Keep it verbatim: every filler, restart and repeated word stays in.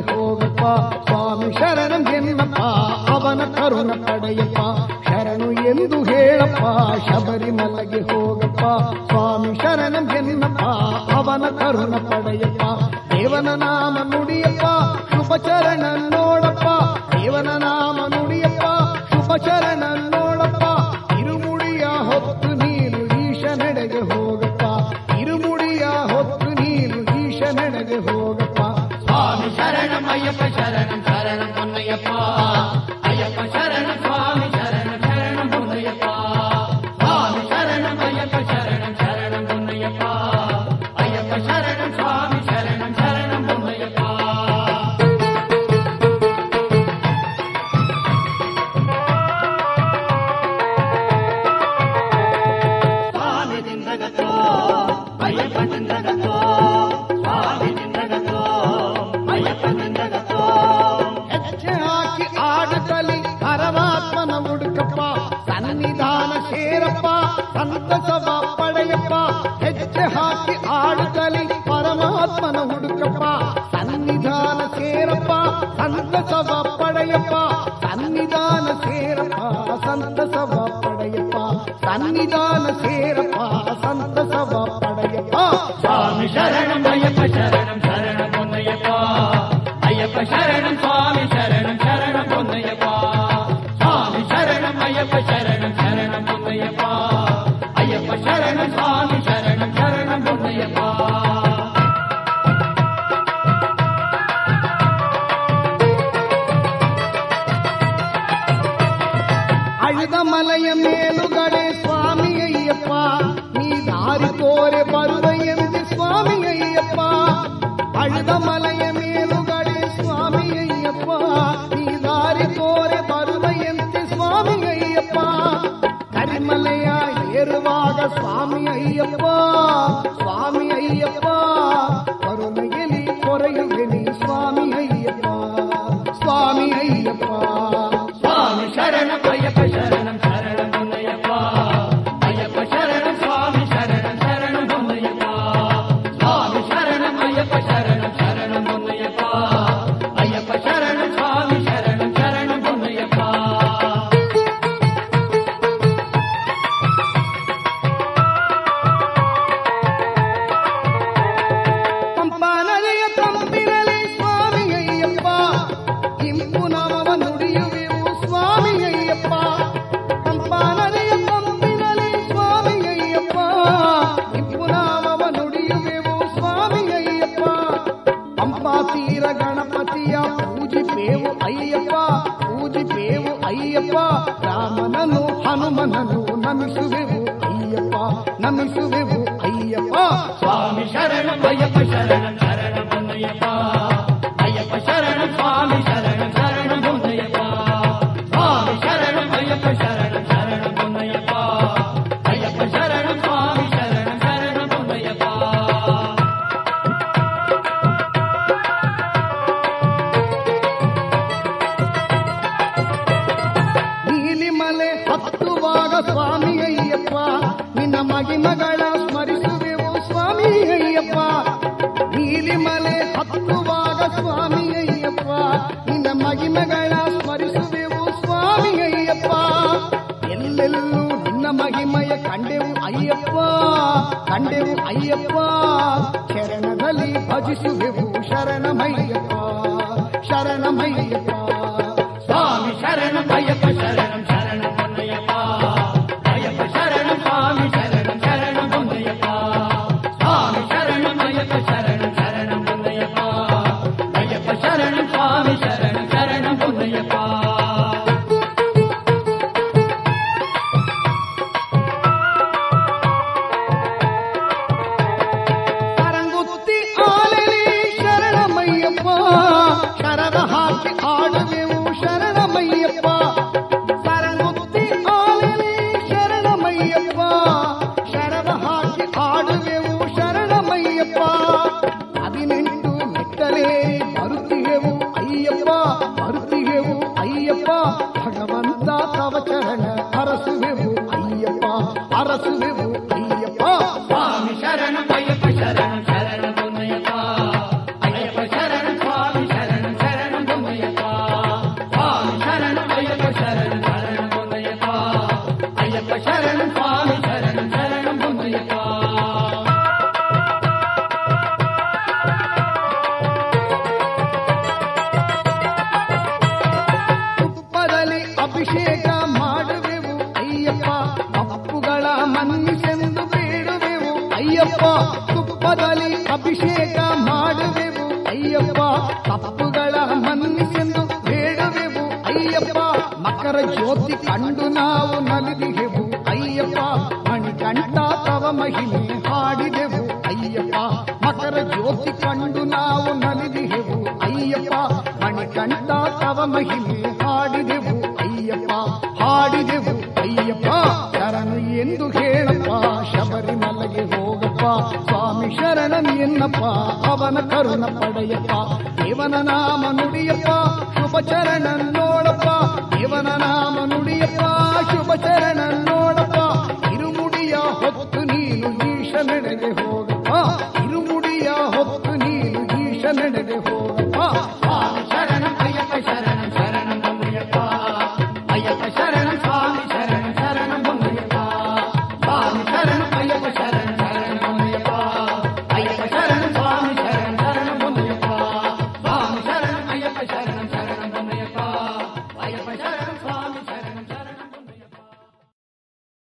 ಹೋಗಪ್ಪ. ಸ್ವಾಮಿ ಶರಣಂ ಎನ್ನಪ್ಪ, ಅವನ ಕರುಣ ಪಡೆಯಪ್ಪ. ಶರಣು ಎಂದು ಹೇಳಪ್ಪ, ಶಬರಿಮಲೆಗೆ ಹೋಗಪ್ಪ. ಸ್ವಾಮಿ ಶರಣಂ ಎನ್ನಪ್ಪ, ಅವನ ಕರುಣ ಪಡೆಯಪ್ಪ. ದೇವನ ನಾಮ ನುಡಿಯಪ್ಪ, ಶುಭ ಚರಣ ನೋಡಪ್ಪ. ದೇವನ ನಾಮ ನುಡಿಯಪ್ಪ, ಶುಭ ಚರಣ ನೋಡಪ್ಪ. ಇರುಮುಡಿಯ ಹೊತ್ತು ನೀನು ಈಶನೆಡೆಗೆ ಹೋಗಪ್ಪ. ಇರುಮುಡಿಯ ಹೊತ್ತು ನೀನು ಈಶನೆಡೆಗೆ ಹೋಗಪ್ಪ. ಸ್ವಾಮಿ ಶರಣಂ ಅಯ್ಯಪ್ಪ ಶರಣಂ ಶರಣಂ ಪೊನ್ನಯ್ಯಪ್ಪ. ಅಯ್ಯಪ್ಪ ಶರಣಂ ಸ್ವಾಮಿ ಶರಣಂ ಶರಣಂ ಪೊನ್ನಯ್ಯಪ್ಪ. ಸ್ವಾಮಿ ಶರಣಂ ಅಯ್ಯಪ್ಪ ಶರಣಂ ಶರಣಂ ಪೊನ್ನಯ್ಯಪ್ಪ. ಅಯ್ಯಪ್ಪ ಶರಣಂ ಸ್ವಾಮಿ ಶರಣಂ ಶರಣಂ ಪೊನ್ನಯ್ಯಪ್ಪ. ಸ್ವಾಮಿ ದಿಂದಗತೋ ಅಯ್ಯಪ್ಪ ದಿಂದಗತೋ. ಸ್ವಾಮಿ ದಿಂದಗತೋ ಅಯ್ಯಪ್ಪ ದಿಂದಗತೋ. ಹೆಜ್ಜೆ ಹಾಕಿ ಆಡುತ್ತಲಿ ಪರಮಾತ್ಮನ ಹುಡುಕಪ್ಪ. ಸನ್ನಿಧಾನ ಸೇರಪ್ಪ, ಸಂತಸವ ಪಡೆಯಪ್ಪ. ಹೆಜ್ಜೆ ಹಾಕಿ ಆಡುತ್ತಲಿ ಪರಮಾತ್ಮನ ಹುಡುಕಪ್ಪ. ಸನ್ನಿಧಾನ ಸೇರಪ್ಪ, ಸಂತಸವ ಪಡೆಯಪ್ಪ. ಸನ್ನಿಧಾನ ಸೇರಪ್ಪ, ಸಂತಸವ ಪಡೆಯಪ್ಪ. ಸನ್ನಿಧಾನ ಸೇರಪ್ಪ, ಸಂತಸವ ಪಡೆಯಪ್ಪ. ಸ್ವಾಮಿ ಶರಣಂ ಅಯ್ಯಪ್ಪ ಶರಣಂ ಶರಣಂ ಪೊನ್ನಯ್ಯಪ್ಪ. ಅಯ್ಯಪ್ಪ ಶರಣಂ ಸ್ವಾಮಿ ಶರಣಂ ಶರಣಂ ಪೊನ್ನಯ್ಯಪ್ಪ. ಸ್ವಾಮಿ ಶರಣಂ ಅಯ್ಯಪ್ಪ ಶರಣಂ ಶರಣಂ ಪೊನ್ನಯ್ಯಪ್ಪ. ಅಯ್ಯಪ್ಪ ಶರಣಂ ಸ್ವಾಮಿ ಶರಣಂ ಶರಣಂ ಪೊನ್ನಯ್ಯಪ್ಪ. ಅಳಿದ ಮಲೆಯ ಮೇಲುಗಡೆ ಸ್ವಾಮಿ ಅಯ್ಯಪ್ಪ, ನೀ ದಾರಿ ತೋರೆ ಬರುವೆಯಂತೆ ಸ್ವಾಮಿ ಅಯ್ಯಪ್ಪ. ಅಳಿದ ಮಲೆಯ ಮೇಲುಗಡೆ ಸ್ವಾಮಿ ಅಯ್ಯಪ್ಪ, ನೀ ದಾರಿ ತೋರೆ ಬರುವೆಯಂತೆ ಸ್ವಾಮಿ ಅಯ್ಯಪ್ಪ. ಕರಿಮಲೆಯ ಏರುವಾಗ ಸ್ವಾಮಿ ಅಯ್ಯಪ್ಪ, ಸ್ವಾಮಿ ಅಯ್ಯಪ್ಪ. ಕರುಣೆಯಲ್ಲಿ ಕೊರೆಯುವೆನಿ ಸ್ವಾಮಿ ಅಯ್ಯಪ್ಪ, ಸ್ವಾಮಿ ಅಯ್ಯಪ್ಪ. ಸ್ವಾಮಿ ಶರಣಂ ಅಯ್ಯಪ್ಪ ಶರಣಂ ಶರಣಂ ಪೊನ್ನಯ್ಯಪ್ಪ. ಅಯ್ಯಪ್ಪ ಶರಣಂ ಸ್ವಾಮಿ ಶರಣಂ ಶರಣಂ ಪೊನ್ನಯ್ಯಪ್ಪ. ಸ್ವಾಮಿ ಶರಣಂ ಅಯ್ಯಪ್ಪ ಶರಣಂ ಶರಣಂ ಪೊನ್ನಯ್ಯಪ್ಪ. ಅಯ್ಯಪ್ಪ ಶರಣಂ ಸ್ವಾಮಿ ಶರಣಂ ಶರಣಂ ಪೊನ್ನಯ್ಯಪ್ಪ. ಪಂಪಾ ನದಿಯ ತಂಪಿನಲ್ಲಿ ಸ್ವಾಮಿ ಅಯ್ಯಪ್ಪ, ಇಂಪು ನಾಮವ ನುಡಿಯುವೆವು ಸ್ವಾಮಿ ಅಯ್ಯಪ್ಪ. ಪಂಪಾ ನದಿಯ ತಂಪಿನಲ್ಲಿ ಸ್ವಾಮಿ ಅಯ್ಯಪ್ಪ, ಇಂಪು ನಾಮವ ನುಡಿಯುವೆವು ಸ್ವಾಮಿ ಅಯ್ಯಪ್ಪ. ಪಂಪಾ ತೀರ ಗಣಪತಿಯ ಪೂಜಿಪೇವು ಅಯ್ಯಪ್ಪ, ಪೂಜಿಪೇವು ಅಯ್ಯಪ್ಪ. ರಾಮನನು ಹನುಮನನು ನಮಿಸುವೆವು ಅಯ್ಯಪ್ಪ, ನಮಿಸುವೆವು ಅಯ್ಯಪ್ಪ. ಸ್ವಾಮಿ ಶರಣಂ ಅಯ್ಯಪ್ಪ ಶರಣಂ ಶರಣಂ ಪೊನ್ನಯ್ಯಪ್ಪ. ಅಯ್ಯಪ್ಪ ಶರಣಂ ಸ್ವಾಮಿ ಶರಣಂ ಶರಣಂ ಪೊನ್ನಯ್ಯಪ್ಪ. ಸ್ವಾಮಿ ಶರಣಂ ಅಯ್ಯಪ್ಪ ಶರಣಂ ಶರಣಂ ಪೊನ್ನಯ್ಯಪ್ಪ. ಅಯ್ಯಪ್ಪ ಶರಣಂ ಸ್ವಾಮಿ ಶರಣಂ ಶರಣಂ ಪೊನ್ನಯ್ಯಪ್ಪ. ನೀಲಿಮಲೆ ಹತ್ತುವಾಗ ಸ್ವಾಮಿ ಅಯ್ಯಪ್ಪ, ನಿನ್ನ ಮಗಿಮಗಳ ಸ್ಮರಿಸುವೆವು ಸ್ವಾಮಿ ಅಯ್ಯಪ್ಪ. ನೀಲಿಮಲೆ ಹತ್ತುವಾಗ ಸ್ವಾಮಿ ಅಯ್ಯಪ್ಪ, ನಿನ್ನ ಮಗಿಮಗಳ ಸ್ಮರಿಸುವೆವು ಸ್ವಾಮಿ ಅಯ್ಯಪ್ಪ. ಎಲ್ಲೆಲ್ಲೂ ನಿನ್ನ ಮಹಿಮಯ ಕಂಡೆವು ಅಯ್ಯಪ್ಪ, ಕಂಡೆವು ಅಯ್ಯಪ್ಪ. ಶರಣದಲ್ಲಿ ಭಜಿಸುವೆವು ಶರಣಮಯ್ಯಪ್ಪ, ಶರಣಮಯ್ಯಪ್ಪ. ಸ್ವಾಮಿ ಶರಣಂ ಅಯ್ಯಪ್ಪ ಶರಣಂ ಶರಣಂ ಪೊನ್ನಯ್ಯಪ್ಪ. ಅಯ್ಯಪ್ಪ ಶರಣಂ ಸ್ವಾಮಿ ಶರಣಂ ಶರಣಂ ಪೊನ್ನಯ್ಯಪ್ಪ. ಸ್ವಾಮಿ ಶರಣಂ ಅಯ್ಯಪ್ಪ ಶರಣಂ ಶರಣಂ ಪೊನ್ನಯ್ಯಪ್ಪ. ಅಯ್ಯಪ್ಪ ಶರಣಂ ಸ್ವಾಮಿ ಶರಣಂ ಶರಣಂ ಪೊನ್ನಯ್ಯಪ್ಪ. ಸರಂಗುತ್ತಿ ಆಲೆಲಿ ಶರಣಮಯ್ಯಪ್ಪ, ಶರದ ಹಾಕಿ ಆಡುವೆವು ಶರಣಮಯ್ಯಪ್ಪ. ಸರಂಗುತ್ತಿ ಆಲೆಲಿ ಶರಣಮಯ್ಯಪ್ಪ, ಶರದ ಹಾಕಿ ಆಡುವೆವು ಶರಣಮಯ್ಯಪ್ಪ. ಹದಿನೆಂಟು ಮೆಟ್ಟಲೇ ಬರುತ್ತಿವೆವು ಅಯ್ಯಪ್ಪ, ತಪ್ಪುಗಳ ಮನ್ನಿಸೆಂದು ಬೇಡವೆವು ಅಯ್ಯಪ್ಪ. ಮಕರ ಜ್ಯೋತಿ ಕಂಡು ನಾವು ನಲಿದಿಗೆವು ಅಯ್ಯಪ್ಪ. ಮಣಿಕಂಠ ತವ ಮಹಿಮೆ ಹಾಡಿದೆವು ಅಯ್ಯಪ್ಪ. ಮಕರ ಜ್ಯೋತಿ ಕಂಡು ನಾವು ನಲಿದಿಗೆವು ಅಯ್ಯಪ್ಪ. ಮಣಿಕಂಠ ತವ ಮಹಿಮೆ ಹಾಡಿದೆವು ಅಯ್ಯಪ್ಪ. ಹಾಡಿದೆವು ಅಯ್ಯಪ್ಪ. ಶರಣು ಎಂದು ಹೇಳಪ್ಪ, ಶಬರಿಮಲೆಗೆ ಹೋಗಪ್ಪ. ಸ್ವಾಮಿ ಶರಣನ್ ಎನ್ನಪ್ಪ, ಅವನ ಕರುಣ ಪಡೆಯಪ್ಪ. ದೇವನ ನಾಮ ನುಡಿಯಪ್ಪ, ಶುಭ ಚರಣ ನೋಡಪ್ಪ. ದೇವನ ನಾಮ ನುಡಿಯಪ್ಪ, ಶುಭ ಚರಣ